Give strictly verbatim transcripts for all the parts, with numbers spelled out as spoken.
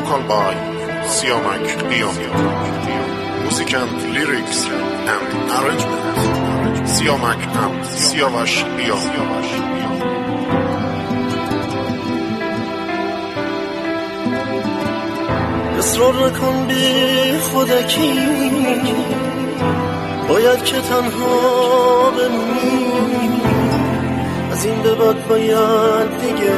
vocal by Siamak Qiyam. Music and lyrics and arrangement Siamak and Siavash Qiyam. اصرار نکن بی خودکی، باید که تنها بمونی. از این به بعد باید دیگه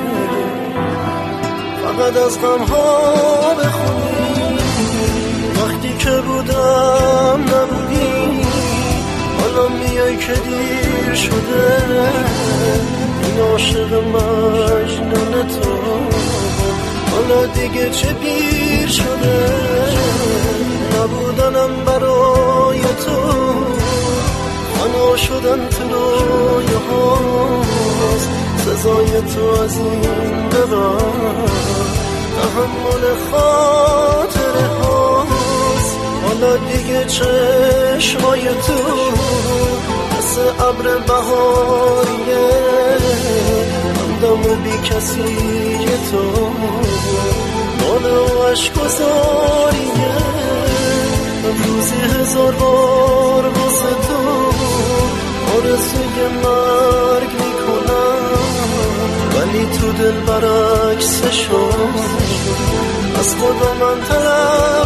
فقط از غم‌ها بخونی. وقتی که بودم نبودی، حالا میای که دیر شده. این عاشق مجنون تو حالا دیگه چه پیر شده. نبودنم برای تو فنا شدن تو رویه هاست. سزای تو از این به بعد تحمل خاطره هاست. حالا دیگه چشمای تو مثل ابر بهاریه، همدم و بی کسی تو ناله و عشق و زاریه. روزی هزار بار واسه تو آرزوی مرگ میکنم، ولی تو دل برعکسشو از خدا من طلب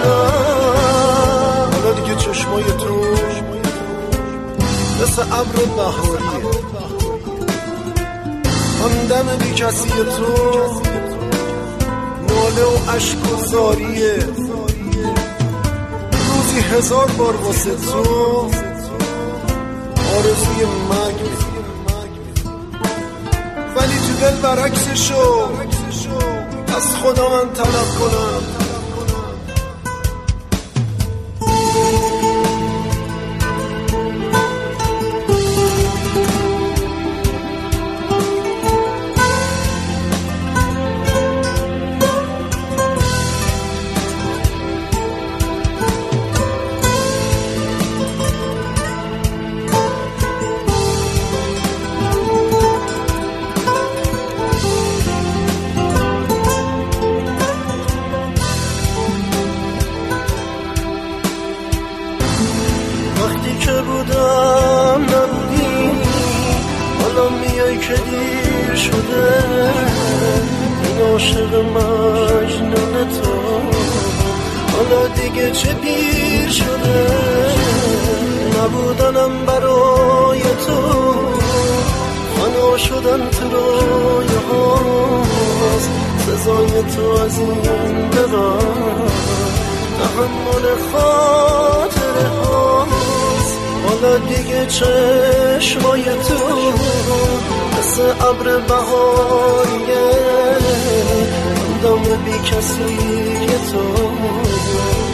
کنم. حالا دیگه چشمای تو مثل ابر بهاریه، همدم بی کسی تو ناله و عشق و زاریه. روزی هزار بار واسه تو آرزوی مرگ، ولی تو دل برعکسشو از خدا من طلب کنم. وقتی که بودم نبودی، حالا میای که دیر شده. این عاشق مجنون تو حالا دیگه چه پیر شده. نبودنم برای تو فنا شدن تو رویه هاست. سزای تو از این به بعد تحمل خاطره هاست. حالا دیگه چشمای تو مثل ابر بهاریه، همدم بی کسی تو